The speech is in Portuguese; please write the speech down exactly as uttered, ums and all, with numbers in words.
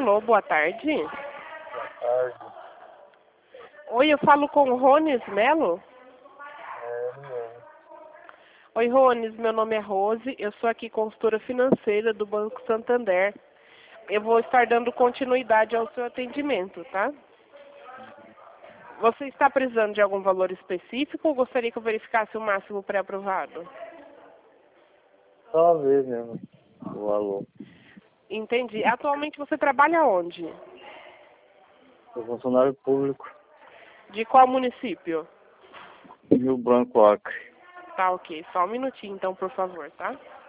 Alô, boa tarde. Boa tarde. Oi, eu falo com o Rones Melo? É, ele mesmo. Oi, Rones, meu nome é Rose, eu sou aqui consultora financeira do Banco Santander. Eu vou estar dando continuidade ao seu atendimento, tá? Você está precisando de algum valor específico ou gostaria que eu verificasse o máximo pré-aprovado? Só uma vez mesmo. O valor. Entendi. Atualmente você trabalha onde? Sou funcionário público. De qual município? Rio Branco, Acre. Tá, ok. Só um minutinho, então, por favor, tá?